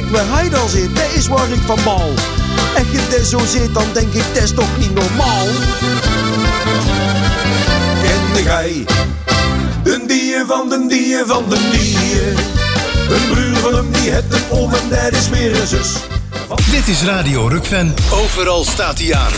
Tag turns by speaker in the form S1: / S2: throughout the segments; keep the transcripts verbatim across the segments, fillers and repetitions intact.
S1: kijk waar hij dan zit, dat is waar ik van baal. En je dit zo zit, dan denk ik, dat is toch niet normaal? Kende jij een dier van de dier van de dier? Een broer van hem die het een oom en daar is weer een zus.
S2: Dit is Radio Rukven. Overal staat hij aan.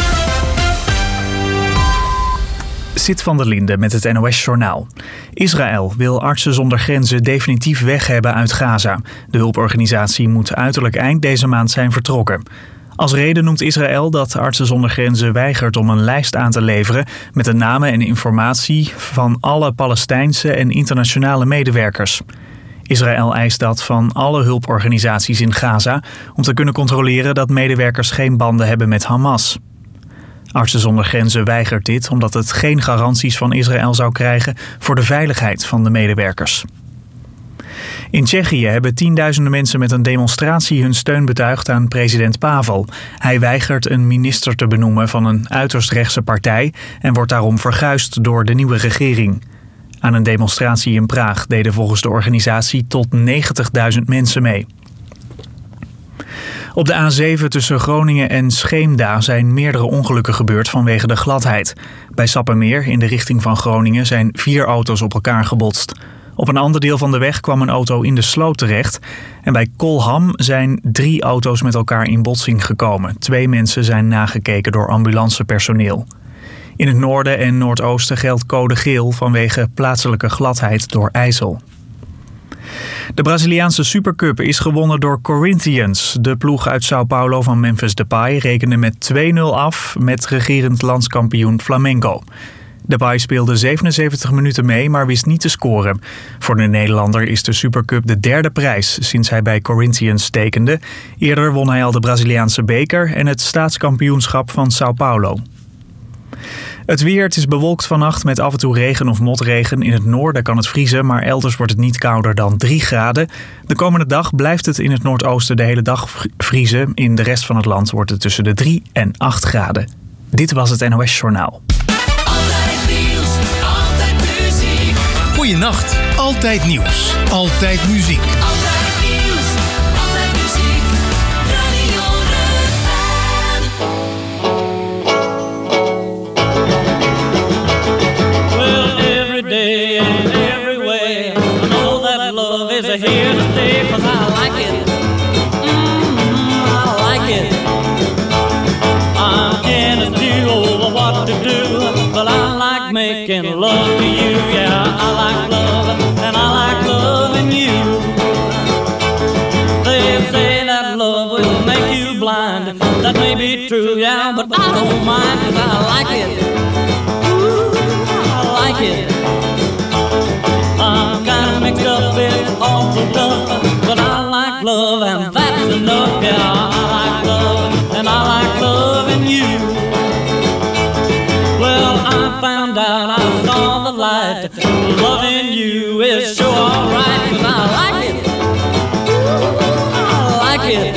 S3: Sid van der Linde met het N O S-journaal. Israël wil Artsen zonder Grenzen definitief weg hebben uit Gaza. De hulporganisatie moet uiterlijk eind deze maand zijn vertrokken. Als reden noemt Israël dat Artsen zonder Grenzen weigert om een lijst aan te leveren met de namen en informatie van alle Palestijnse en internationale medewerkers. Israël eist dat van alle hulporganisaties in Gaza om te kunnen controleren dat medewerkers geen banden hebben met Hamas. Artsen zonder Grenzen weigert dit omdat het geen garanties van Israël zou krijgen voor de veiligheid van de medewerkers. In Tsjechië hebben tienduizenden mensen met een demonstratie hun steun betuigd aan president Pavel. Hij weigert een minister te benoemen van een uiterst rechtse partij en wordt daarom verguisd door de nieuwe regering. Aan een demonstratie in Praag deden volgens de organisatie tot negentigduizend mensen mee. Op de A zeven tussen Groningen en Scheemda zijn meerdere ongelukken gebeurd vanwege de gladheid. Bij Sappemeer in de richting van Groningen zijn vier auto's op elkaar gebotst. Op een ander deel van de weg kwam een auto in de sloot terecht. En bij Kolham zijn drie auto's met elkaar in botsing gekomen. Twee mensen zijn nagekeken door ambulancepersoneel. In het noorden en noordoosten geldt code geel vanwege plaatselijke gladheid door ijzel. De Braziliaanse Supercup is gewonnen door Corinthians. De ploeg uit Sao Paulo van Memphis Depay rekende met twee nul af met regerend landskampioen Flamengo. Depay speelde zevenenzeventig minuten mee, maar wist niet te scoren. Voor de Nederlander is de Supercup de derde prijs sinds hij bij Corinthians tekende. Eerder won hij al de Braziliaanse beker en het staatskampioenschap van Sao Paulo. Het weer, het is bewolkt vannacht met af en toe regen of motregen. In het noorden kan het vriezen, maar elders wordt het niet kouder dan drie graden. De komende dag blijft het in het noordoosten de hele dag vriezen. In de rest van het land wordt het tussen de drie en acht graden. Dit was het N O S-journaal.
S2: Altijd nieuws, altijd muziek. Goeienacht, altijd nieuws, altijd muziek. Altijd nieuws, altijd muziek. Radio Rukven.
S4: Well, every day and every way, I know that love is here to stay, 'cause I like it. Mm-hmm, I like it. I can't do over what to do, but I like making love to you. Yeah, I like love and I like loving you. They say that love will make you blind. That may be true, yeah, but I don't mind, 'cause I like it. Ooh, I like it. I'm kinda mixed up, it's awful tough, but I like love and that's enough. Yeah, I like love and I like loving you. Well, I found out, I saw the light. Loving you is sure alright, 'cause I like it. Ooh, I like it.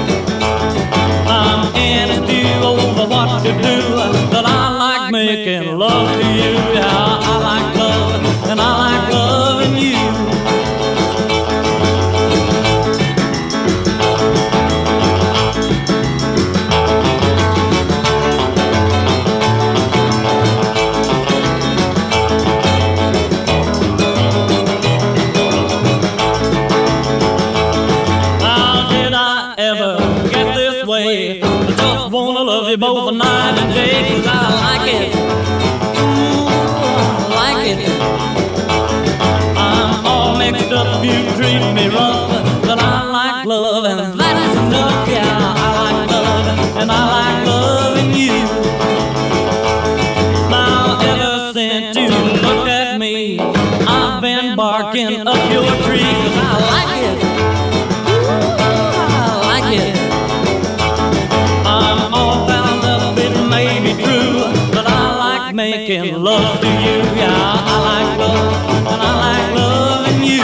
S4: I'm in a stew over what to do, but I like making love to you. Yeah, I like love and I like loving you. You both night and day, 'cause I like it. Ooh, I like it. I'm all mixed up, you treat me rough, but I like love and that's enough. Yeah, I like love and I like loving you. Now ever since you looked at me, I've been barking up your tree, 'cause I like it. Ooh, I like it. I'm all bound up, it may be true, but I like making love to you. Yeah, I like love and I like loving you.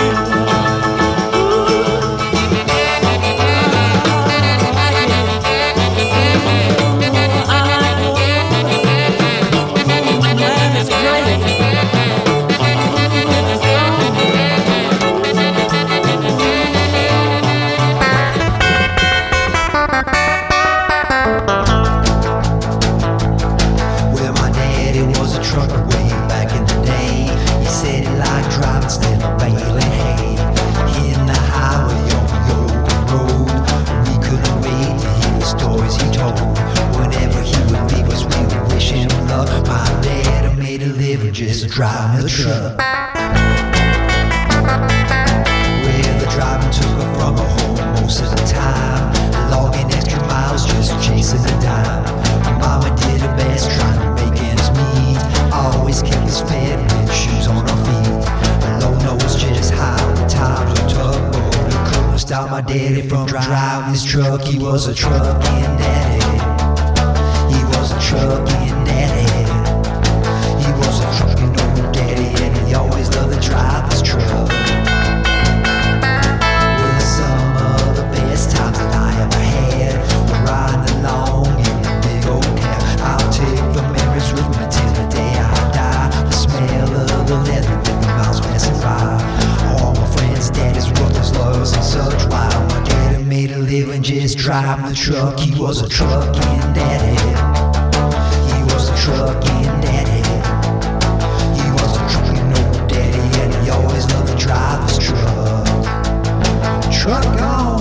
S5: the truck. Well, the driver took her from her home most of the time, logging extra miles just chasing a dime. Mama did her best trying to make ends meet, always kept us fed with shoes on our feet. The low nose just high when the times were tough, but he couldn't stop my daddy from driving his truck. He was a truckin' daddy. He was a truckin' daddy. He was a truckin' old daddy, and he always loved to drive his truck. With some of the best times that I ever had, riding along in the big old cab. I'll take the memories with me till the day I die. The smell of the leather with the miles passing by. All my friends' daddies, brothers, lawyers, and such. While my daddy made a living just driving the truck. He was a truckin' daddy. He was a truckin' daddy. He was a truckin' old daddy, and he always loved to drive his truck. Truck on.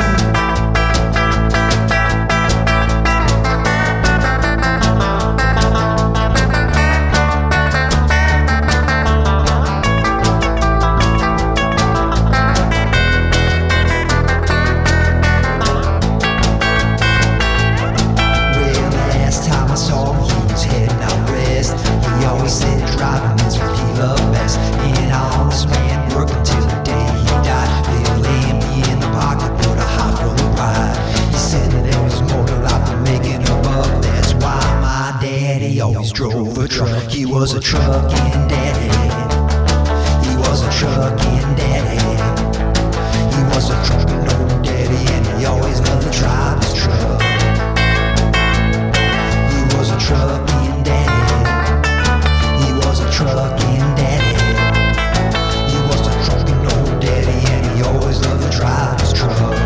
S5: Drove a truck. He was a truckin' daddy. He was a truckin' daddy. He was a truckin' old daddy, and he always loved to drive his truck. He was a truckin' daddy. He was a truckin' daddy. He was a truckin' old daddy, and he always loved to drive his truck.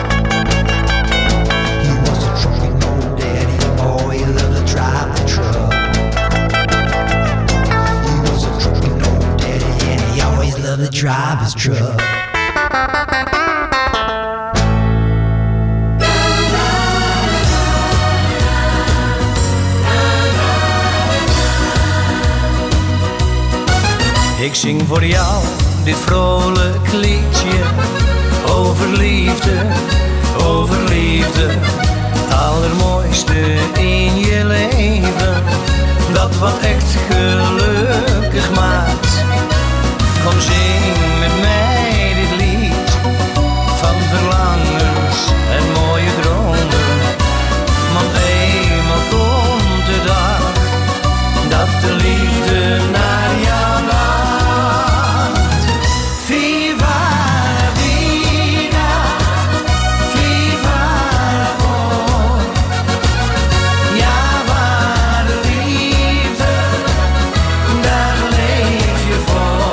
S5: He was a truckin' old daddy, boy, he loved to drive the truck. Love to drive his truck.
S6: Ik zing voor jou dit vrolijk liedje over liefde, over liefde. Het allermooiste in je leven, dat wat echt gelukkig maakt. Kom zing met mij dit lied van verlangens en mooie dromen. Want eenmaal komt de dag dat de liefde naar jou lacht. Viva la vida, viva l'amor. Ja, waar de liefde, daar leef je voor.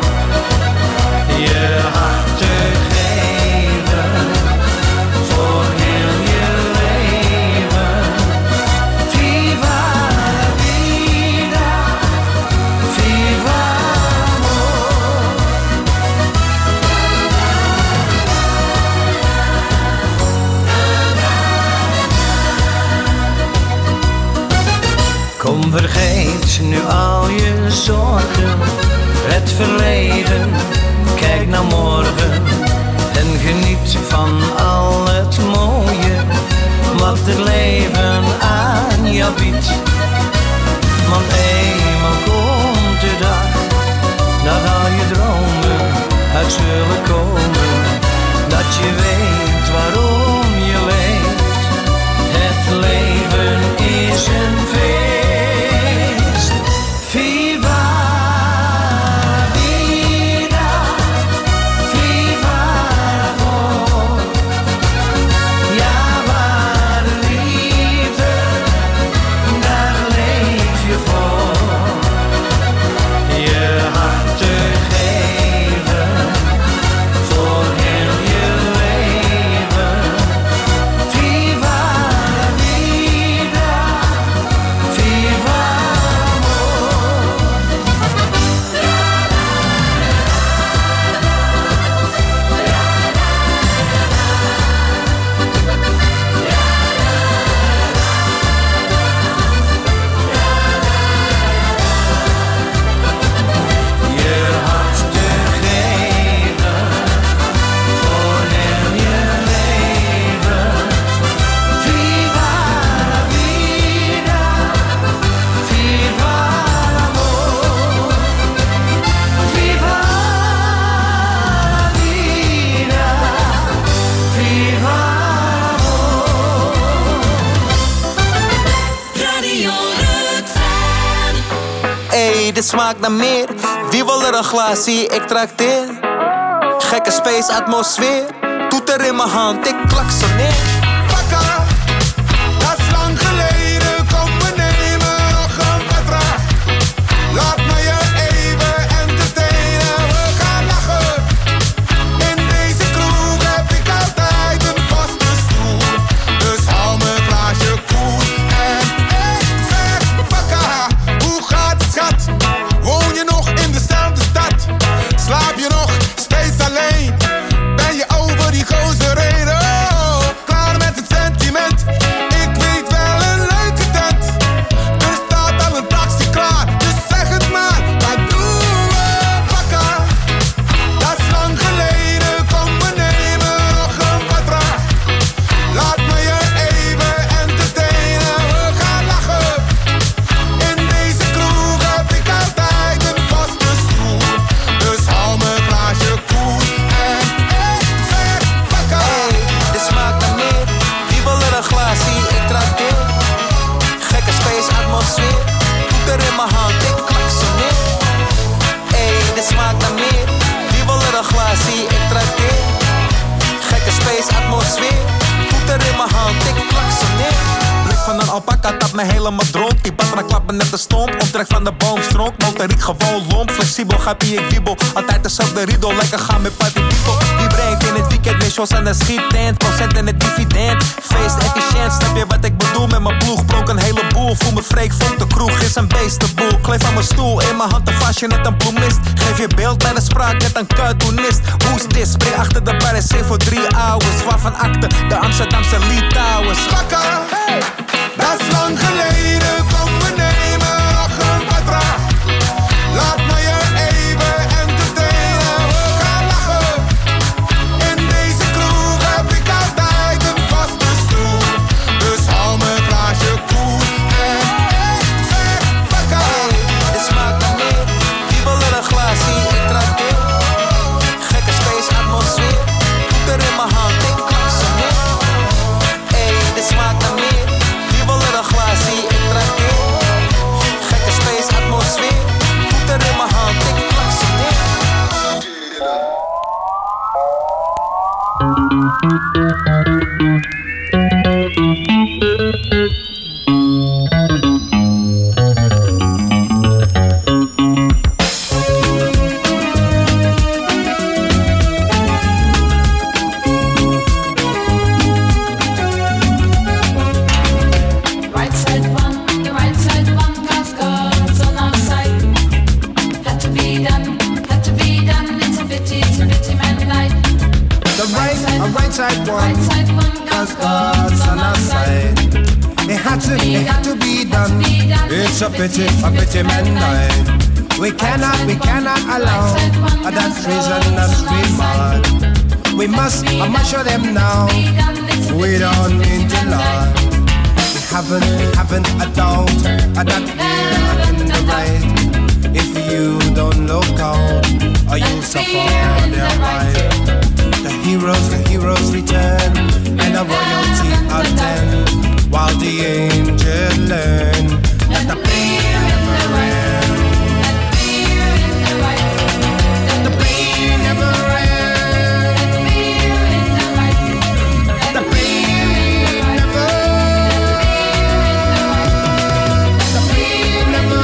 S6: Je hart te geven voor heel je leven. Viva la vida, viva amor. Kom, vergeet nu al je zorgen, het verleden. Kijk naar morgen en geniet van al het mooie wat het leven aan jou biedt. Want eenmaal komt de dag dat al je dromen uit zullen komen. Dat je weet waarom je leeft. Het leven is een feest. Viva voor heel je leven.
S7: dit smaakt naar meer. Wie wil er een glaasje? Ik trakteer. Gekke space atmosfeer. Toeter in mijn hand, ik klaksoneer.
S1: Pakka, dat is lang geleden. Kom we nemen nog een patra. Laat me je even entertainen. We gaan lachen. In deze kroeg heb ik altijd een vaste stoel. Dus hou mijn glaasje koel. En ik zeg pakka, hoe gaat het schat? Woon je nog in dezelfde stad? Slaap je nog steeds alleen? Ben je over die gozer heen? Oh, klaar met het sentiment. Ik weet wel een leuke tent. Er staat al een taxi klaar, dus zeg het maar. Wat doen we? Pakka, dat is lang geleden. Kom we nemen nog een patra. Laat me je even entertainen. We gaan lachen. In deze kroeg heb ik altijd een vaste stoel. Dus hou mijn glaasje koel. En ik zeg pakka.
S7: Hey, dit smaakt naar meer. Wie wil er een glaasje? Ik trakteer. Gekke space atmosfeer. Toeter in mijn hand, ik klaksoneer. Hey, dit smaakt naar meer. Wie wil er een glaasje? Ik trakteer. Gekke space atmosfeer. Toeter in mijn hand, ik klaksoneer. Blik van een alpaca tapt me helemaal dronk. Die patra klappen net een stomp. Optrek van de boomstronk. Motoriek gewoon lomp. Flexibel, gappie ik wiebel. Altijd dezelfde riedel. Lekker gaan met party people. Die brengt in het weekend met shows aan de schiettent. Procent en het dividend. Feest efficiënt. Snap je wat ik bedoel? Met mijn ploeg blonk een heleboel. Voel me freak, vonk de kroeg is een beestenboel. Kleef aan mijn stoel. In mijn hand een vastje net een bloemist. Geef je beeld bij de spraak net een cartoonist. Hoe's dit? Spring achter de bar en zing voor drie hours. Waarvan akte de Amsterdamse Lee Towers.
S1: Pakka, dat is lang geleden. Kom we nemen nog een patra. Laat me je even entertainen. We gaan lachen. In deze kroeg heb ik altijd een vaste stoel. Dus hou mijn glaasje koel. En ik zeg pakka.
S7: Hey, dit smaakt naar meer. Wie wil er een glaasje? Ik trakteer. Gekke space atmosfeer. Toeter in mijn hand, ik klaksoneer. Hey, dit smaakt naar meer. Wie wil er een glaasje? Ik trakteer. Gekke space atmosfeer. Toeter in mijn hand, ik klaksoneer.
S8: Right side one, the right side one, 'cause God's on our side. Had to be done, had to be done. It's a pity, it's a pity, man, life.
S1: The right, a right side one.
S8: Right side one, 'cause God's on our side.
S1: It had to, it had to be done. It's a pity, a pity man died. We cannot, we cannot allow that treason and remand. We must, I must show them now. We don't mean to lie. We haven't, haven't a doubt that we're in the right. If you don't look out, or you'll suffer their right. The heroes, the heroes return, and the royalty attend. While the angels learn that the pain never ends. The pain never ends. The pain never ends. The pain never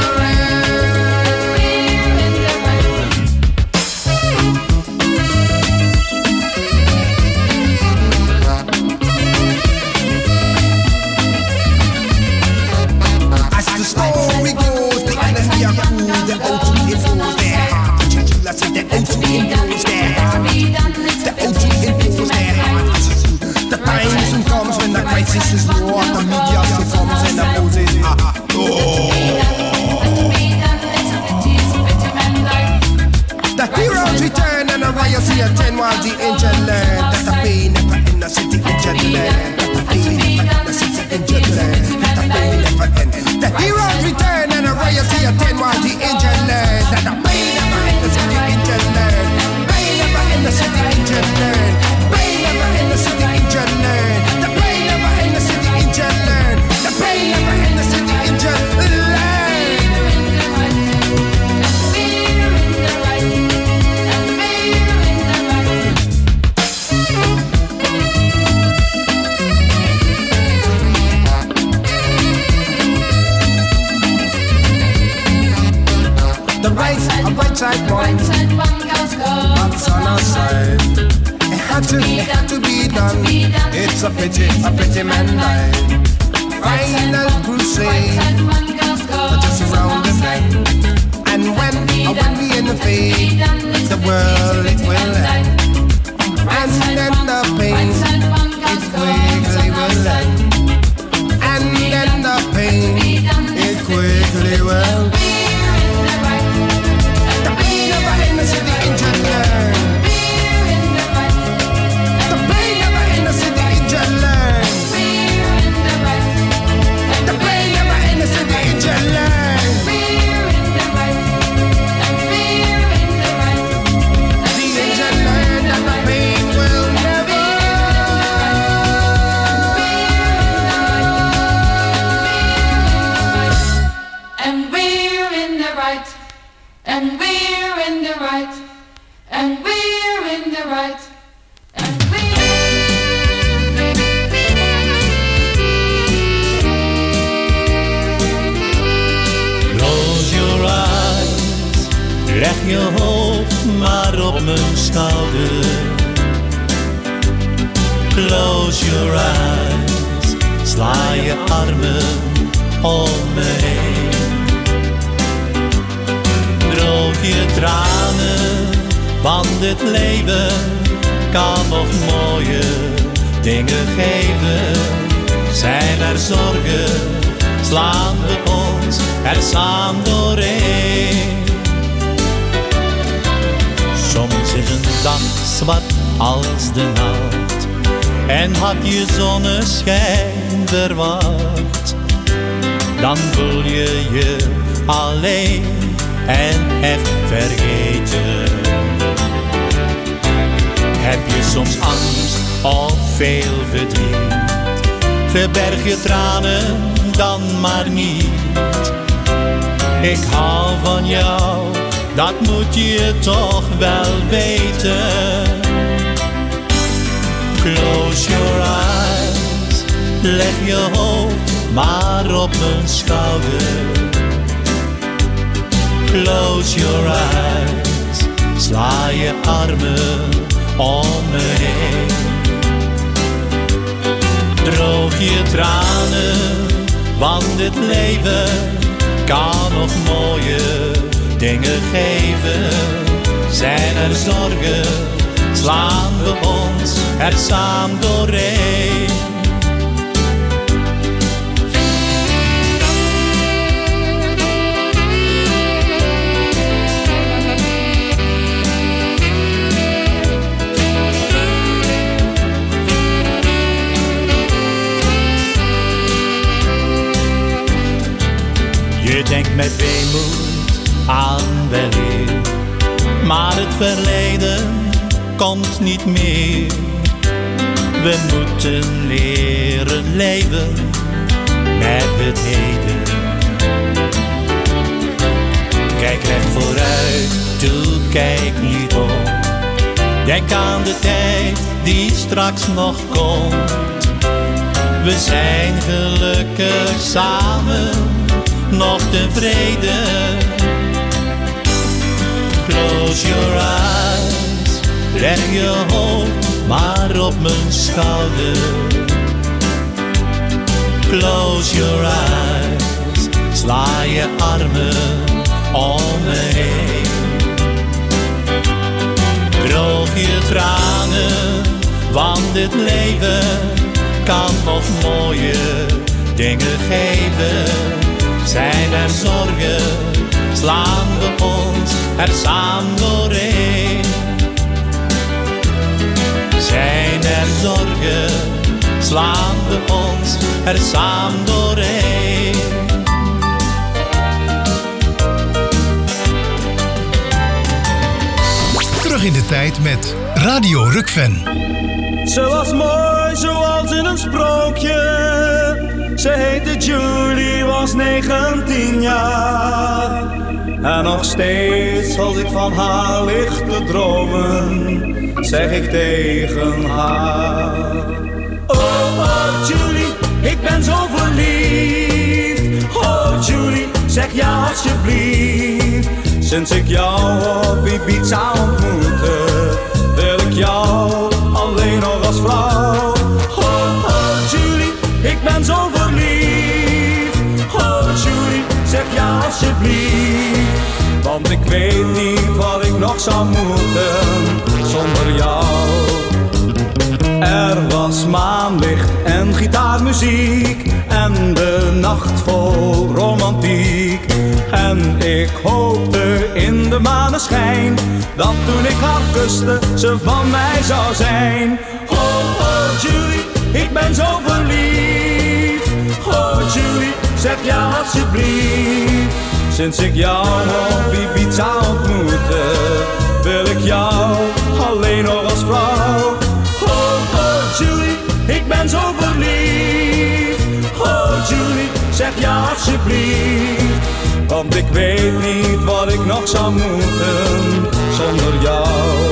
S1: As the story goes, the enemy are cool, the O G influence their heart. I said the O G influence their heart. The O G influence their heart. The time soon comes when the crisis is war. The media soon comes and the Moses are. Oh. The heroes return and the riots here attend while the angel learn that the pain never in the city angel learn. That the pain never in the city angel learn. That the pain never end. The heroes return and the riots here attend while the angel learn that the pain never in the city angel learn. Pain never in the city angel learn. Pain never in the city angel learn. The pain never in the city angel learn. it's a pity, a pity man died. Final crusade, just around the bend. And when, when we in the fade, the world it will end. And then the pain, it quickly will end. And then the pain, it quickly will. The pain never ends in the injured learn. The pain never ends in the injured learn. The pain never ends in the injured learn. The injured learn that the pain will never.
S8: And we're in the right. And we're in the right. And we're in the right. And
S6: Close your eyes, leg je hoofd maar op mijn schouder. Close your eyes, sla je armen om me heen. Droog je tranen, want het leven kan nog mooie dingen geven. Zijn er zorgen, slaan we ons er samen doorheen. Soms is een dag zwart als de nacht en had je zonneschijn verwacht. Dan voel je je alleen en echt vergeten. Heb je soms angst of veel verdriet, verberg je tranen dan maar niet. Ik hou van jou, dat moet je toch wel weten. Close your eyes, leg je hoofd maar op mijn schouder. Close your eyes, sla je armen om me heen. Droog je tranen, want het leven kan nog mooie dingen geven. Zijn er zorgen, slaan we ons er samen doorheen. Je denkt met weemoed aan weleer, maar het verleden komt niet meer. We moeten leren leven met het heden. Kijk recht vooruit, toe kijk niet om. Denk aan de tijd die straks nog komt. We zijn gelukkig samen, nog tevreden. Close your eyes, leg je hoofd maar op mijn schouder. Close your eyes, sla je armen om me heen. Droog je tranen, want het leven kan nog mooie dingen geven. Zijn er zorgen, slaan we ons er samen doorheen. Zijn er zorgen, slaan we ons er samen doorheen.
S2: Terug in de tijd met Radio Rukven.
S9: Ze was mooi zoals in een sprookje. Ze heette Julie, was negentien jaar. En nog steeds als ik van haar lig te dromen, zeg ik tegen haar: oh, oh Julie, ik ben zo verliefd. Oh Julie, zeg ja alsjeblieft. Sinds ik jou op Ibiza ontmoette, wil ik jou alleen nog als vrouw. Oh nog zou moeten zonder jou. Er was maanlicht en gitaarmuziek en de nacht vol romantiek. En ik hoopte in de maneschijn dat toen ik haar kuste ze van mij zou zijn. Oh, oh Julie, ik ben zo verliefd. Oh Julie, zeg ja alsjeblieft. Sinds ik jou op Ibiza ontmoette, wil ik jou alleen nog als vrouw. Oh, oh Julie, ik ben zo verliefd. Oh Julie, zeg ja alsjeblieft. Want ik weet niet wat ik nog zou moeten zonder jou.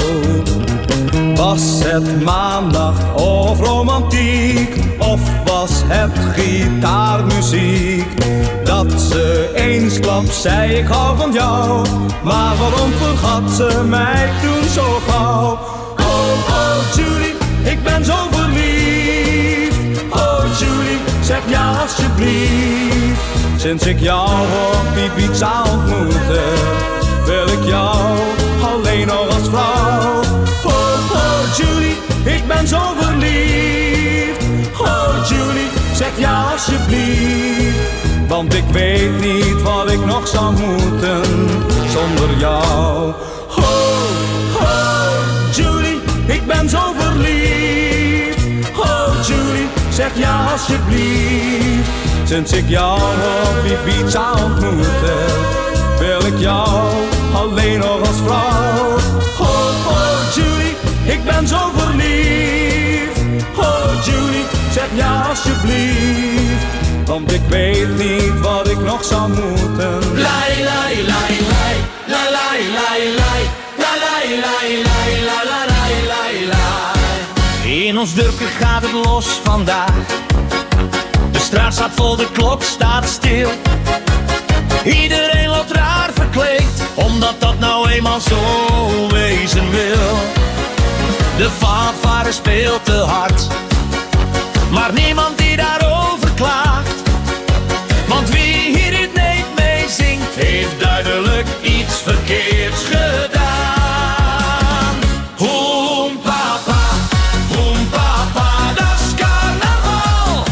S9: Was het maandag of romantiek, of was het gitaarmuziek? Dat ze eensklaps zei ik hou van jou, maar waarom vergat ze mij toen zo gauw? Oh, oh Julie, ik ben zo verliefd. Oh Julie, zeg ja alsjeblieft. Sinds ik jou op Ibiza ontmoette, wil ik jou alleen nog als vrouw. Oh, oh Julie, ik ben zo verliefd. Oh Julie, zeg ja alsjeblieft. Want ik weet niet wat ik nog zou moeten zonder jou. Oh, oh Julie, ik ben zo verliefd. Oh Julie, zeg ja alsjeblieft. Sinds ik jou op Ibiza ontmoette, wil ik jou alleen nog als vrouw. Oh, oh Julie, ik ben zo verliefd. Oh Julie, zeg ja alsjeblieft. Want ik weet niet wat ik nog zou moeten.
S10: Lai, lai, lai, lai, la, lai, lai, lai, la, lai, lai, lai, la, la, lai, lai, lai.
S6: In ons dorpje gaat het los vandaag. De straat staat vol, de klok staat stil. Iedereen loopt raar verkleed, omdat dat nou eenmaal zo wezen wil. De fanfare speelt te hard, maar niemand die daarover klaagt. Want wie hier het niet mee zingt, heeft duidelijk iets verkeerds gedaan. Hoem papa, hoem papa, dat is carnaval.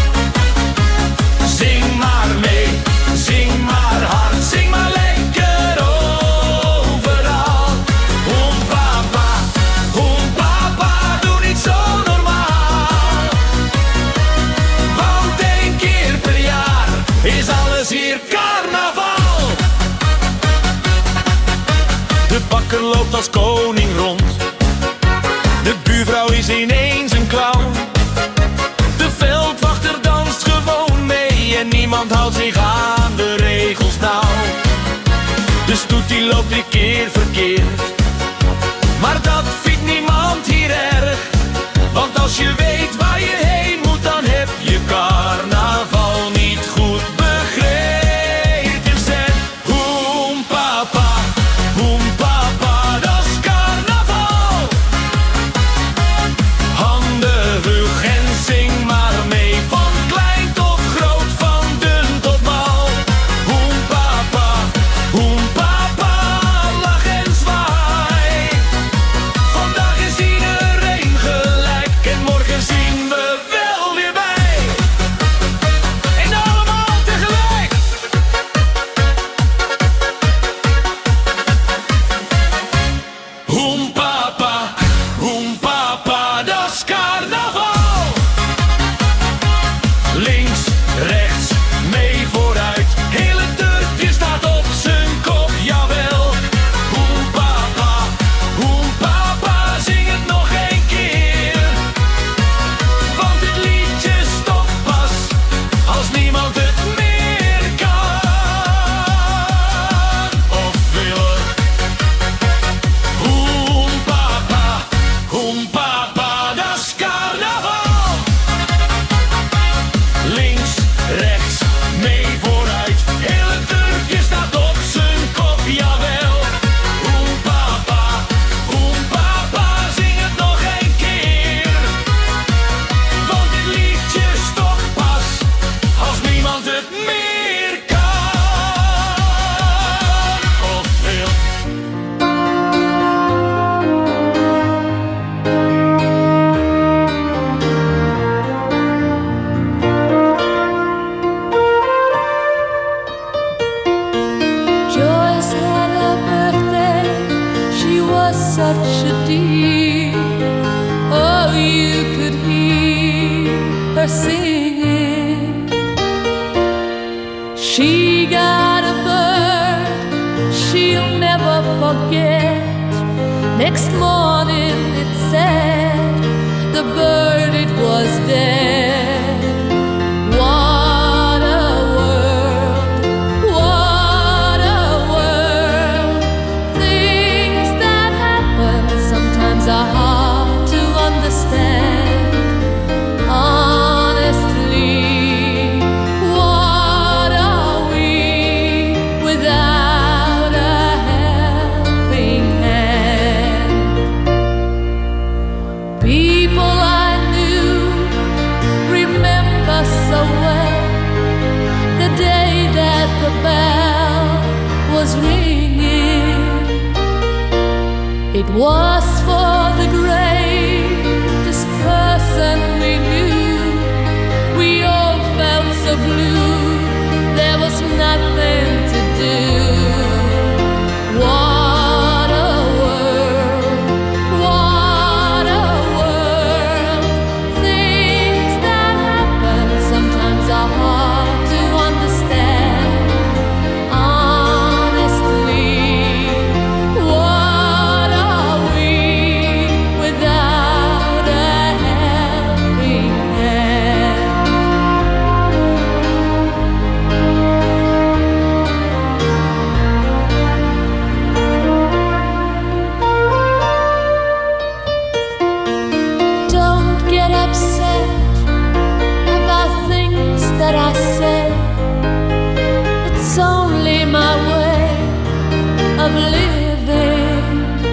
S6: Zing maar mee, zing maar hard, zing maar lekker overal. Hoem papa, hoem papa, doe niet zo normaal. Want één keer per jaar is alles hier carnaval. De bakker loopt als koning rond. De buurvrouw is ineens een clown. De veldwachter danst gewoon mee en niemand houdt zich aan de regels nauw. De stoet die loopt een keer verkeerd, maar dat vindt niemand hier erg. Want als je weet waar je heen moet, dan heb je carnaval niet goed begrepen. Zeg, hoem papa, hoem papa, dat is carnaval. Handen hoog en zing maar mee, van klein tot groot, van dun tot mal. Hoem papa, hoem papa, lach en zwaai. Vandaag is iedereen gelijk en morgen zie
S11: her singing. She got a bird she'll never forget. Next morning it said the bird it was dead. What a world, what a world. Things that happen sometimes are hard to understand. Honestly, what are we without a helping hand? People I knew remember so well the day that the bell was ringing. It was for the greatest person we knew. We all felt so blue, there was nothing to do. What a world, what a world. Things that happen sometimes are hard to understand. Honestly, what are we without a helping hand? Don't get upset about things that I say. It's only my way of living.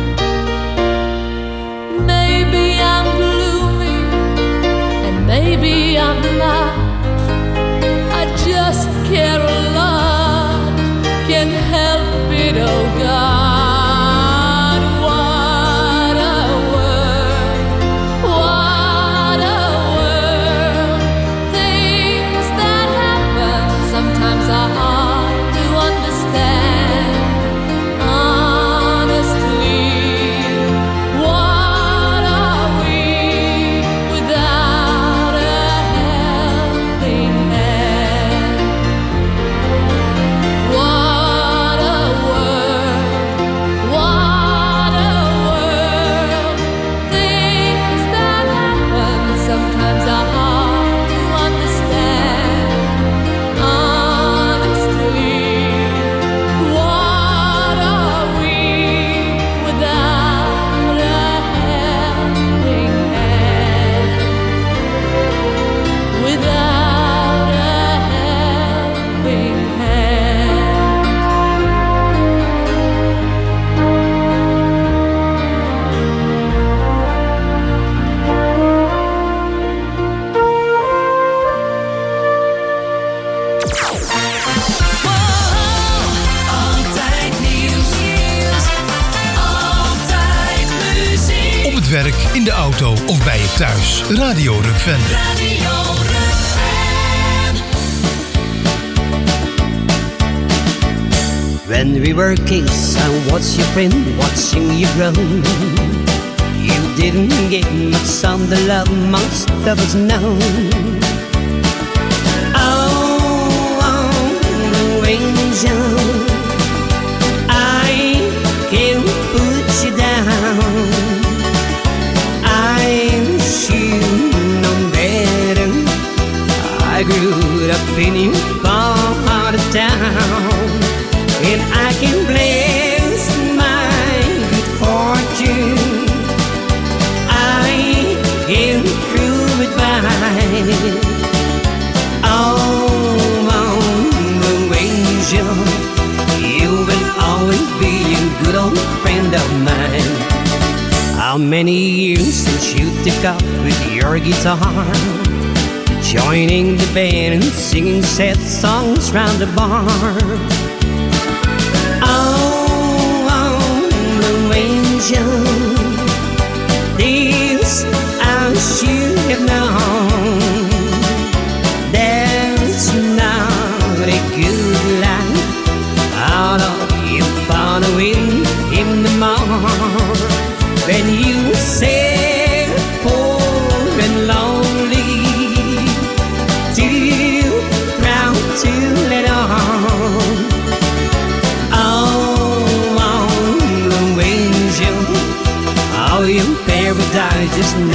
S11: Maybe I'm gloomy and maybe I'm not. I just care a lot, can't help it, oh God. What a world, what a world. Things that happen sometimes are hard to understand. Honestly, what are we without a helping hand? What a world, what a world. Things that happen sometimes are hard to understand. Honestly, what are we without a helping hand? Without a helping hand.
S10: Altijd nieuws, altijd muziek.
S2: Op het werk, in de auto of bij je thuis. Radio Rukven.
S10: Radio Rukven.
S12: When we were kids, I was your friend, watching you grow. You didn't get much of the love most of us know. Oh, oh, the angel, I can't put you down. I should know better. I grew up in your part of town, and I can bless my good fortune. I can prove it by oh, oh, angel, you will always be a good old friend of mine. How many years since you took up with your guitar, joining the band and singing sad songs round the bar? Oh, oh, blue angel, this I should have known. That's not a good life out of you following him the more. When you said poor and lonely,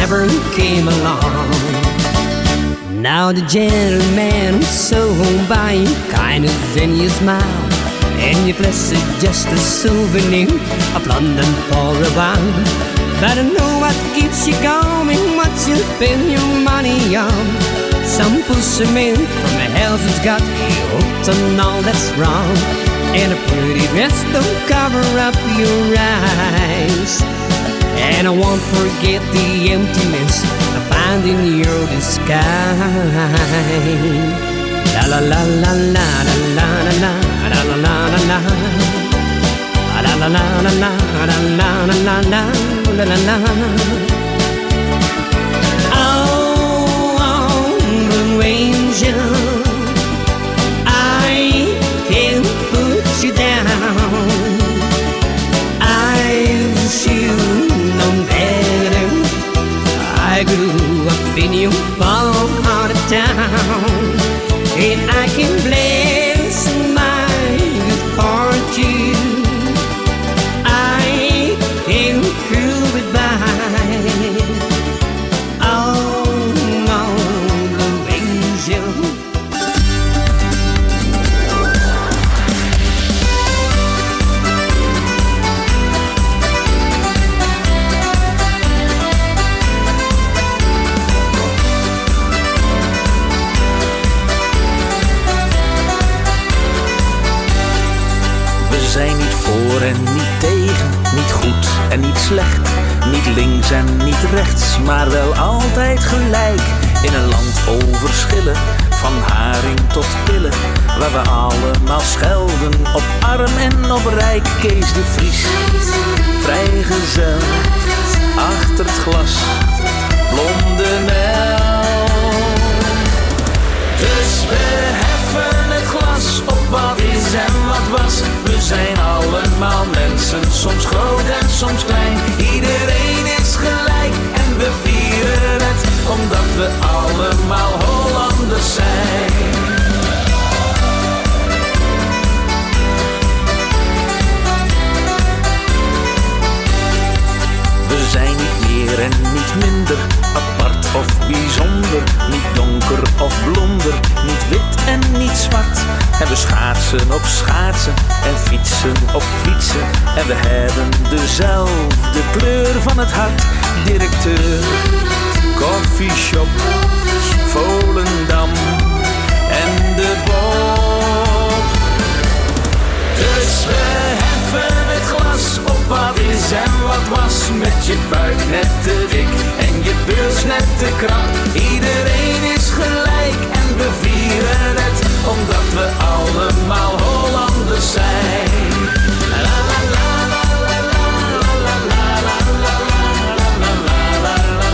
S12: ever came along. Now the gentleman who's so by you, kind of in your smile, and your flesh is just a souvenir of London for a while. But I know what keeps you going, what you spend your money on. Some pusherman from the house has got you hooked on all that's wrong, and a pretty dress don't cover up your eyes. And I won't forget the emptiness I find in your disguise. La la la la la la la la la la la la la. La la la la la la la la la la la. Oh, Blue Angel, I can't put you down. I wish you known better. I grew up in your small part of town, and I can bless my good fortune. I can prove it by oh, no, Blue Angel.
S13: We zijn niet voor en niet tegen, niet goed en niet slecht, niet links en niet rechts, maar wel altijd gelijk. In een land vol verschillen, van haring tot pillen, waar we allemaal schelden op arm en op rijk. Kees de Vries, vrijgezel, achter het glas, blonde Nel. Dus we heffen het glas op wat is en wat was. We zijn allemaal mensen, soms groot en soms klein. Iedereen is gelijk en we vieren het, omdat we allemaal Hollanders zijn. We zijn niet meer en niet minder, apart of bijzonder, niet donker of blonder, niet wit en niet zwart. En we schaatsen op schaatsen en fietsen op fietsen, en we hebben dezelfde kleur van het hart. Directeur, koffieshop, Volendam en de Bob. Dus we heffen het glas op wat is en wat was, met je buik net te dik en je beurs net te krap. Iedereen is gelijk en we vieren het, omdat we allemaal Hollanders zijn. La la la la la la la la la la la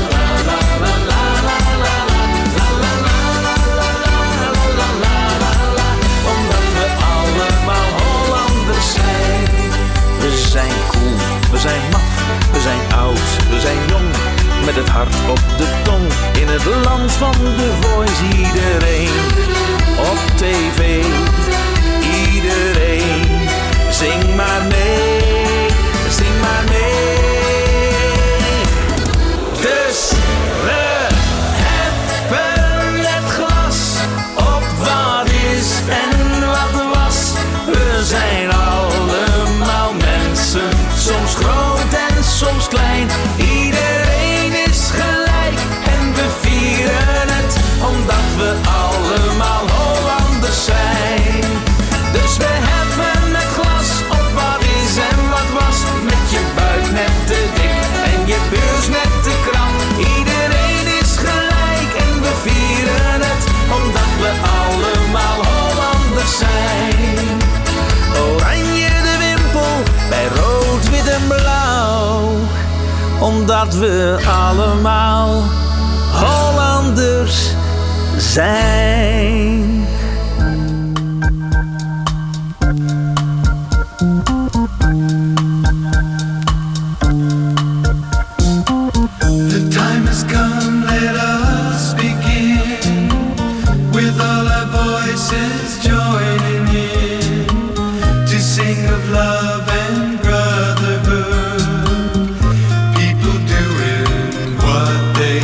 S13: la. Omdat we allemaal Hollanders zijn. We zijn cool, we zijn maf, we zijn oud, we zijn jong, met het hart op de tong, in het land van The Voice. Iedereen op tv, iedereen, zing maar mee, zing maar mee. Dus we heffen het glas op wat is en wat was. We zijn allemaal mensen, soms groot en soms klein. Iedereen is gelijk en we vieren het, omdat we allemaal Hollanders zijn. Dus we heffen het glas op wat is en wat was, met je buik net te dik en je beurs net te krap. Iedereen is gelijk en we vieren het, omdat we allemaal Hollanders zijn. Oranje de wimpel bij rood, wit en blauw, omdat we allemaal Hollanders zijn.
S1: The time has come, let us begin, with all our voices joining in, to sing of love and brotherhood, people doing what they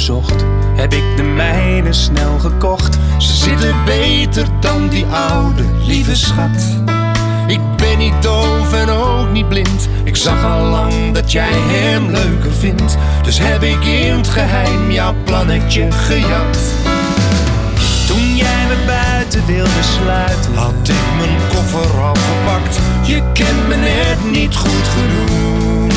S14: bezocht, heb ik de mijne snel gekocht. Ze zitten beter dan die oude lieve schat. Ik ben niet doof en ook niet blind. Ik zag al lang dat jij hem leuker vindt. Dus heb ik in het geheim jouw plannetje gejat. Toen jij me buiten wilde sluiten, had ik mijn koffer al gepakt. Je kent me net niet goed genoeg.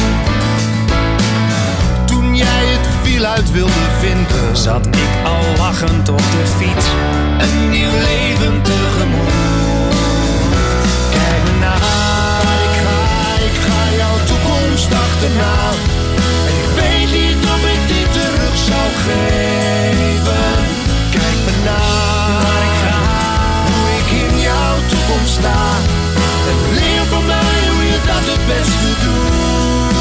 S14: Toen jij het wiel uit wilde vinden, zat ik al lachend op de fiets. Een nieuw leven tegemoet. Kijk me na, waar ik ga, ik ga jouw toekomst achterna. En ik weet niet of ik dit terug zou geven. Kijk me na, waar ik ga, hoe ik in jouw toekomst sta. En leer van mij hoe je dat het beste doet.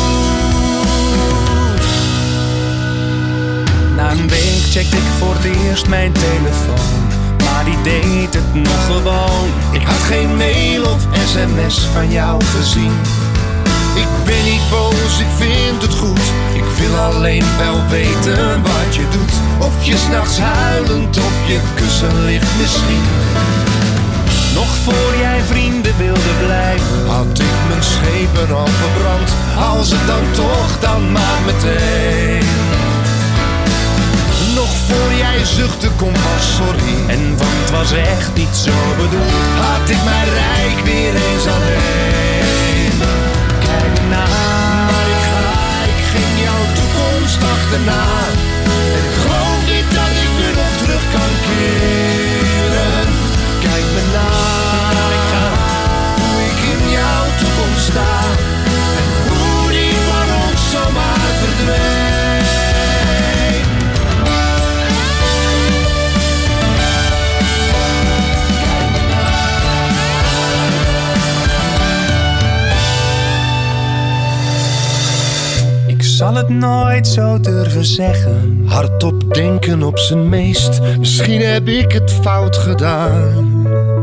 S14: Na een week checkte ik voor het eerst mijn telefoon, maar die deed het nog gewoon. Ik had geen mail of sms van jou gezien. Ik ben niet boos, ik vind het goed. Ik wil alleen wel weten wat je doet. Of je 's nachts huilend op je kussen ligt misschien. Nog voor jij vrienden wilde blijven, had ik mijn schepen al verbrand. Als het dan toch, dan maar meteen. Nog voor jij zuchtte, kom van sorry. En want het was echt niet zo bedoeld, had ik mijn rijk weer eens alleen. Kijk na, waar ik ga, ik ging jouw toekomst achterna. En ik geloof niet dat ik nu nog terug kan keren. Kijk me na, waar ik ga, hoe ik in jouw toekomst sta. En hoe die van ons zomaar verdwijnt. Ik zal het nooit zo durven zeggen, hardop denken op zijn meest. Misschien heb ik het fout gedaan,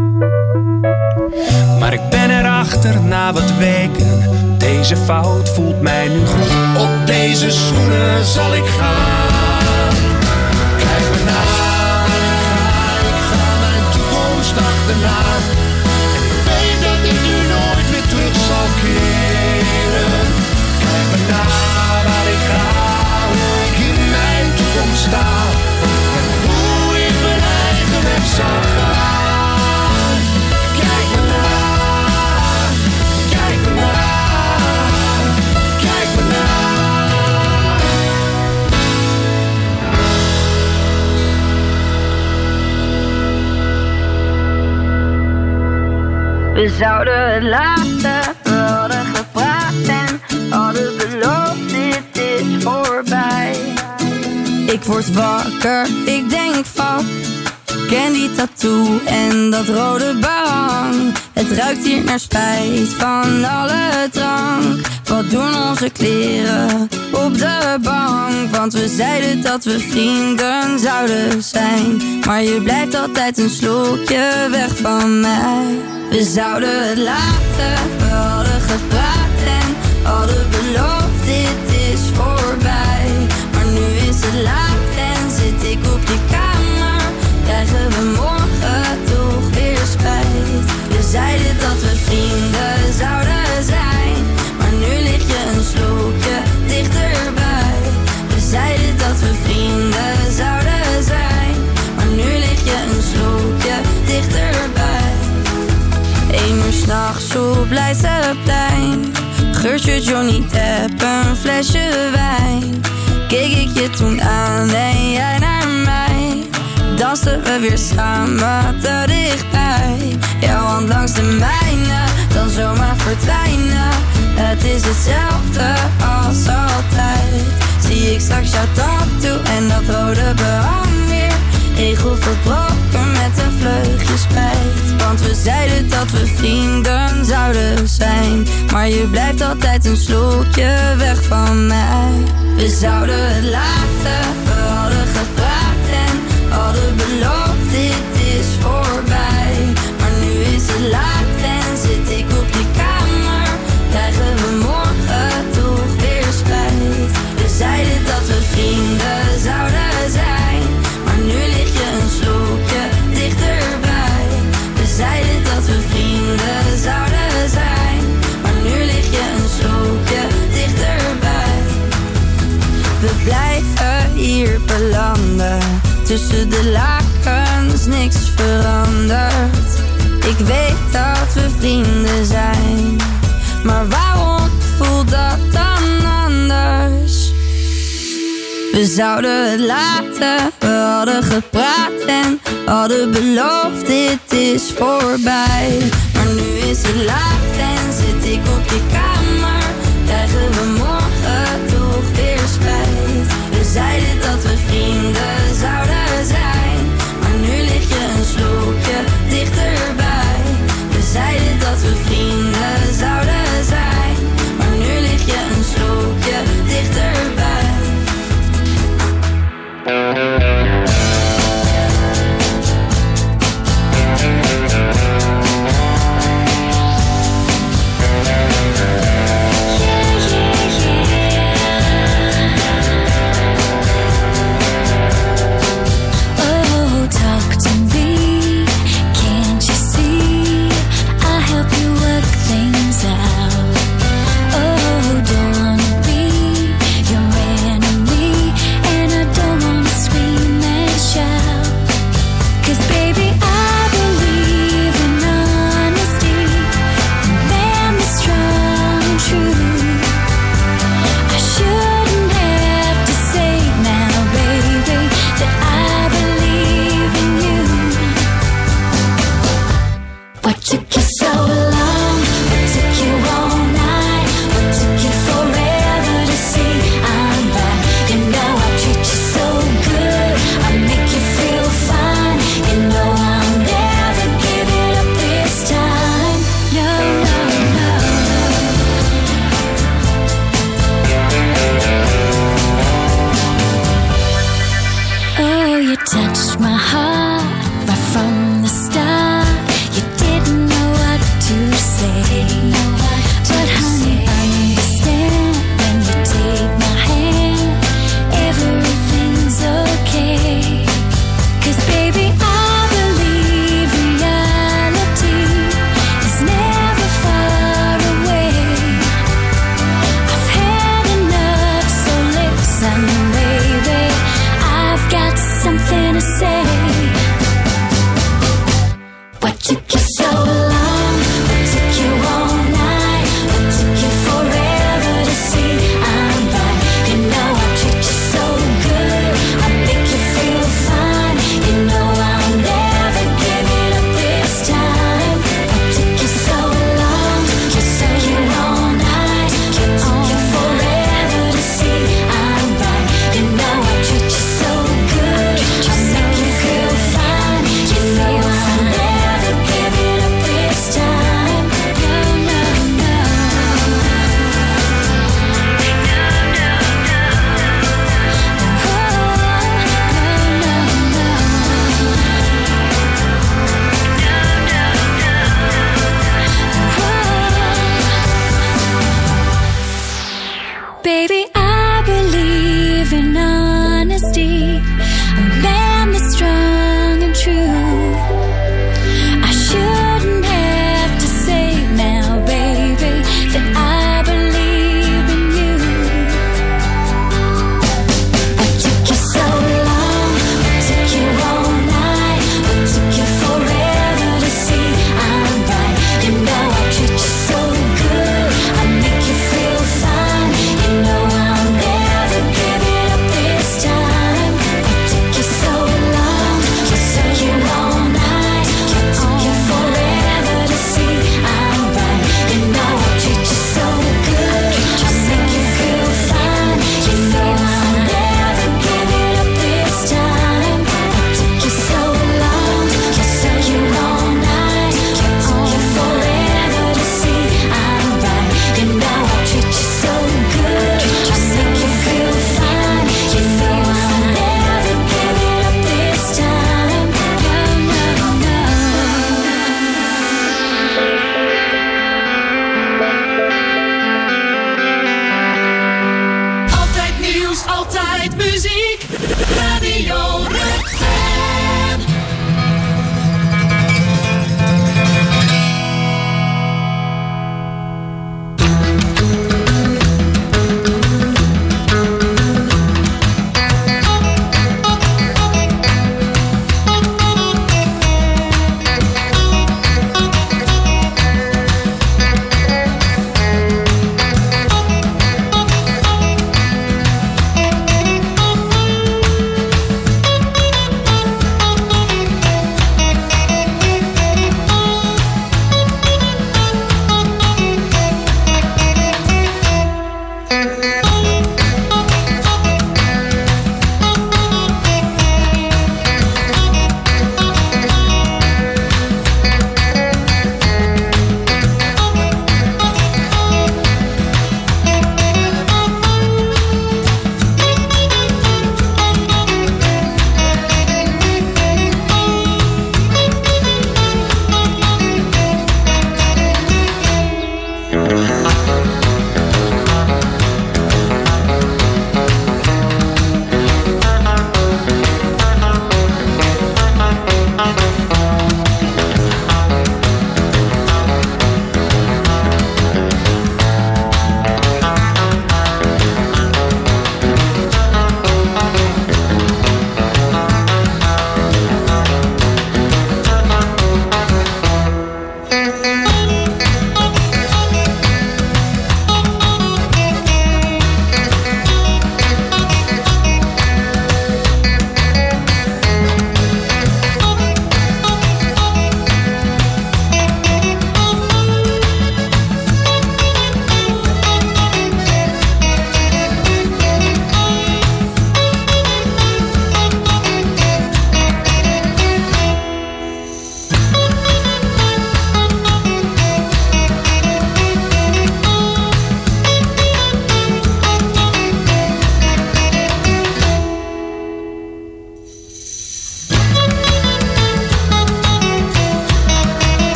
S14: maar ik ben erachter na wat weken. Deze fout voelt mij nu goed. Op deze schoenen zal ik gaan. Kijk me na, waar ik ga, ik ga mijn toekomst achterna. En ik weet dat ik nu nooit meer terug zal keren. Kijk me na, waar ik ga, hoe ik in mijn toekomst sta. En hoe ik mijn eigen weg zal gaan. Kijk me na, kijk me na, kijk me na.
S15: We zouden het laten, we hadden gepraat en hadden beloofd, dit is voorbij.
S11: Ik word wakker, ik denk van, ken die tattoo en dat rode behang. Het ruikt hier naar spijt van alle drank. Wat doen onze kleren op de bank? Want we zeiden dat we vrienden zouden zijn, maar je blijft altijd een slokje weg van mij. We zouden het laten, we hadden gepraat en hadden beloofd, dit is voorbij. Maar nu is het laat en zit ik op je kamer, krijgen we morgen toch weer spijt. We zeiden dat we vrienden zouden zijn, maar nu lig je een slokje dichterbij. We zeiden dat we vrienden zouden zijn, maar nu lig je een slokje dichterbij. Eén uur s'nachts op Leidseplein, geurtje Johnny Depp, een flesje wijn. Keek ik je toen aan en jij naar mij, dansten we weer samen te dichtbij. Jouw hand langs de mijne, dan zomaar verdwijnen. Het is hetzelfde als altijd. Zie ik straks jouw tattoo en dat rode behang weer. Ego verbroken met een vleugje spijt. Want we zeiden dat we vrienden zouden zijn, maar je blijft altijd een slokje weg van mij. We zouden het laten, we hadden gepraat en hadden beloofd, dit is voorbij. Maar nu is het laat en zit ik op je kamer, krijgen we morgen toch weer spijt. We zeiden dat we vrienden zouden
S16: hier belanden. Tussen de lakens niks verandert. Ik weet dat we vrienden zijn, maar waarom voelt dat dan anders? We zouden het laten, we hadden gepraat en hadden beloofd dit is voorbij. Maar nu is het laat en zit ik op je kamer. Krijgen we morgen toch weer spijt? We zeiden dat we vrienden zouden zijn, maar nu lig je een slokje dichterbij. We zeiden dat we vrienden zouden zijn, maar nu lig je een slokje dichterbij.
S17: You know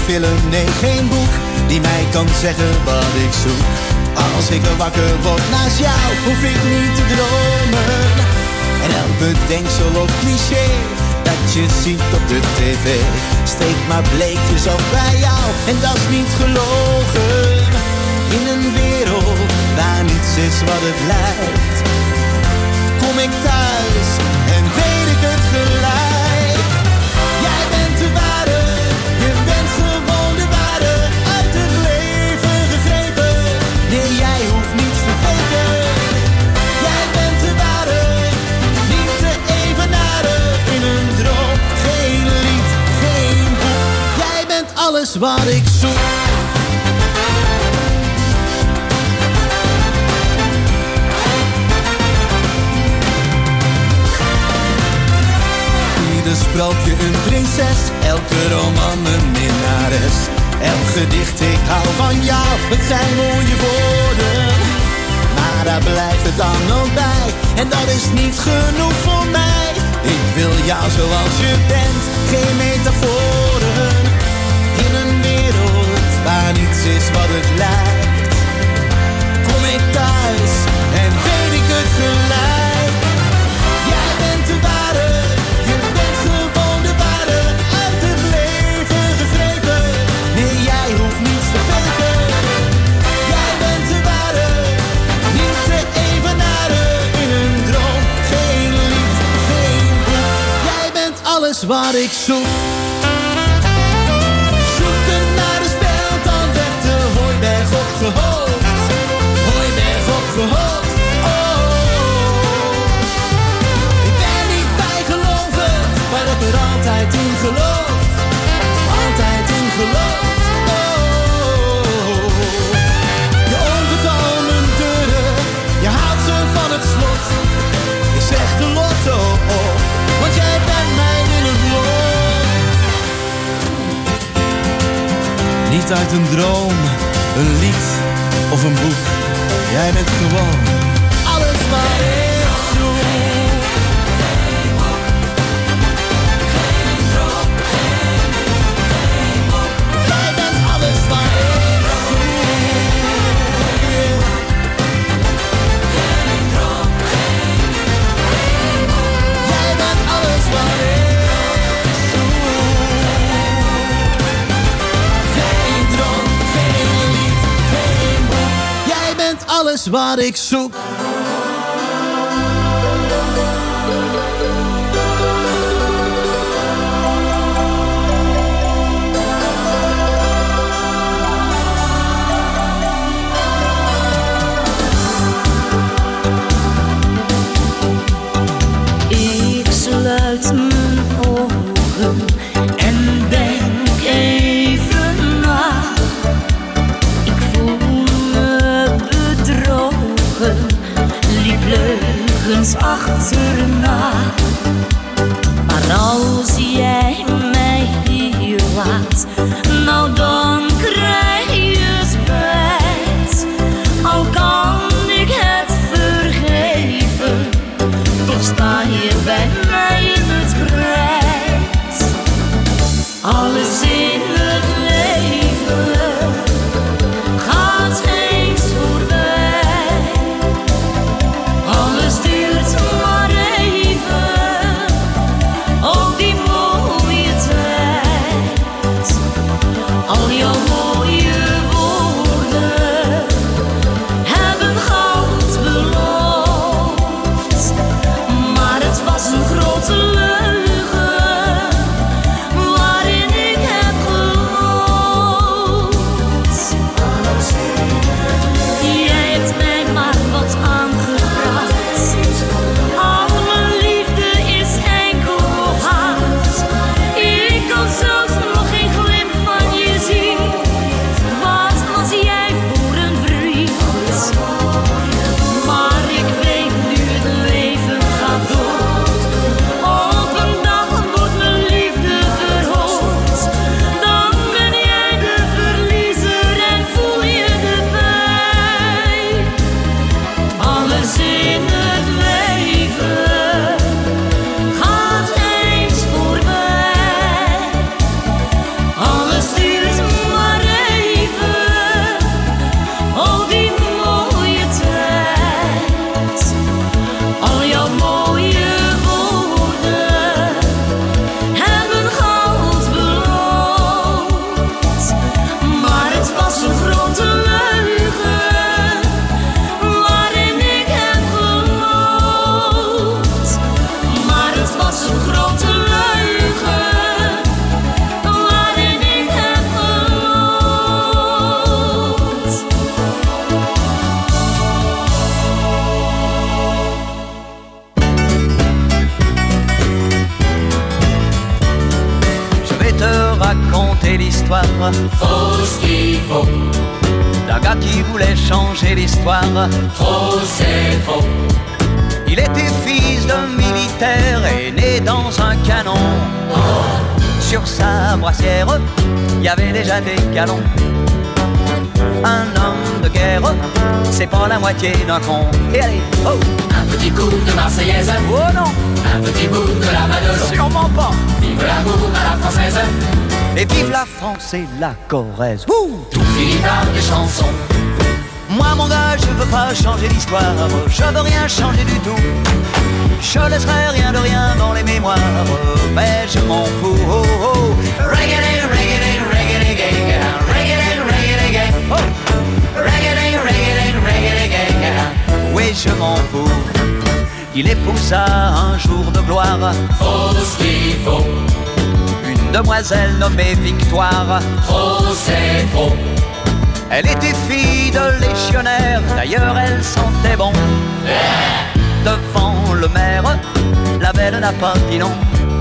S17: film, nee geen boek die mij kan zeggen wat ik zoek. Als ik er wakker word naast jou, hoef ik niet te dromen. En elk bedenksel of cliché dat je ziet op de tv, steekt maar bleekjes op bij jou en dat is niet gelogen. In een wereld waar niets is wat het lijkt, kom ik thuis en weet ik het gelijk. Jij bent de ware, je bent gewoon de ware, uit het leven gegrepen. Nee, jij hoeft niets te faken. Jij bent de ware, niet te evenaren. In een droom, geen lied, geen boek. Jij bent alles wat ik zoek. Ieder sprookje een prinses, elke roman een minnares. Elk gedicht, ik hou van jou, het zijn mooie woorden. Maar daar blijft het dan ook bij, en dat is niet genoeg voor mij. Ik wil jou zoals je bent, geen metaforen. In een wereld waar niets is wat het lijkt, kom ik thuis en weet ik het gelijk. Jij bent de ware, je bent gewoon de ware, uit het leven gegrepen. Nee, jij hoeft niets te faken. Jij bent de ware, niet te evenaren. In een droom, geen lied, geen boek. Jij bent alles wat ik zoek. Zoeken naar de speld, dan werd de hooiberg opgehoogd. Hooiberg opgehoogd. Maar heb er altijd in geloofd, altijd in geloofd. Oh, je opent al mijn deuren, je haalt ze van het slot. Ik zeg de lotto op, want jij bent mijn in het lot. Niet uit een droom, een lied of een boek. Jij bent gewoon alles wat ik zoek. Alles wat ik zoek.
S11: Ik sluit mijn ogen en denk even na. Ik voel me bedrogen, liep leugens achterna. Maar als jij mij hier laat, nou dan krijg je spijt. Al kan ik het vergeven, toch sta je bij mij in het krijt. Alles in het leven gaat eens voorbij. Alles duurt maar even, ook die mooie tijd. Al jouw
S18: l'histoire.
S10: Faut ce qu'il faut.
S18: D'un gars qui voulait changer l'histoire.
S10: Trop c'est trop.
S18: Il était fils de militaire et né dans un canon.
S10: Oh.
S18: Sur sa brassière, il y avait déjà des galons. Un homme de guerre, c'est pas la moitié d'un con. Et allez, oh!
S10: Un petit coup de Marseillaise.
S18: Oh non!
S10: Un petit bout de la Madelon.
S18: Sûrement pas!
S10: Vive l'amour à la française.
S18: Et vive la France et la Corrèze. Ouh!
S10: Tout finit par des chansons.
S18: Moi mon gars, je veux pas changer l'histoire. Je veux rien changer du tout. Je laisserai rien de rien dans les mémoires. Mais je m'en fous. Oh, oh.
S10: Reggae, reggae, reggae, reggae, reggae, reggae,
S18: oh.
S10: reggae, reggae, reggae.
S18: Oui, je m'en fous. Il épousa un jour de gloire.
S10: Faut ce qu'il faut.
S18: Une demoiselle nommée Victoire.
S10: Trop c'est trop.
S18: Elle était fille de légionnaire, d'ailleurs elle sentait bon. Devant le maire, la belle n'a pas dit non.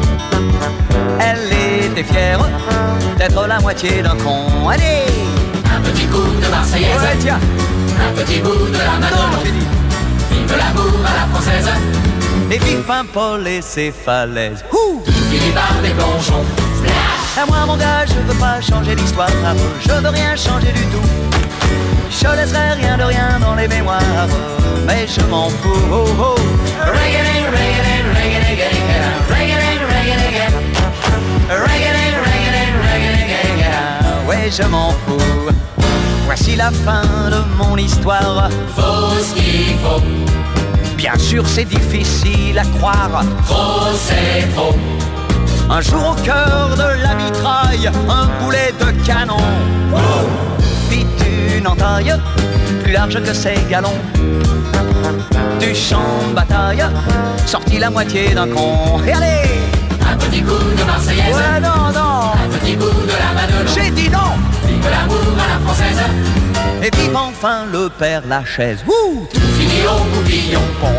S18: Elle était fière d'être la moitié d'un con. Allez!
S10: Un petit coup de Marseillaise.
S18: Ouais, tiens.
S10: Un petit bout de la Madelon. Vive l'amour à la française.
S18: Et vive Paul et ses falaises. Ouh!
S10: Tout finit par des plongeons.
S18: À moi mon gars, je veux pas changer l'histoire. Je veux rien changer du tout. Je laisserai rien de rien dans les mémoires. Mais je m'en fous. Oh, oh.
S10: Reggae, reggae, reggae, reggae, reggae, reggae, reggae, reggae, reggae.
S18: Ouais, je m'en fous. Voici la fin de mon histoire.
S10: Faut ce qu'il faut.
S18: Bien sûr, c'est difficile à croire.
S10: Trop c'est trop.
S18: Un jour au cœur de la mitraille, un boulet de canon.
S10: Oh.
S18: Fit une entaille plus large que ses galons. Du champ de bataille sortit la moitié d'un con. Et allez!
S10: Un petit coup de Marseillaise.
S18: Ouais, non, non.
S10: Un petit coup de la Madelon.
S18: J'ai dit non.
S10: Vive l'amour à la française.
S18: Et vive enfin le Père Lachaise. Ouh!
S10: Tout finit au coupillon.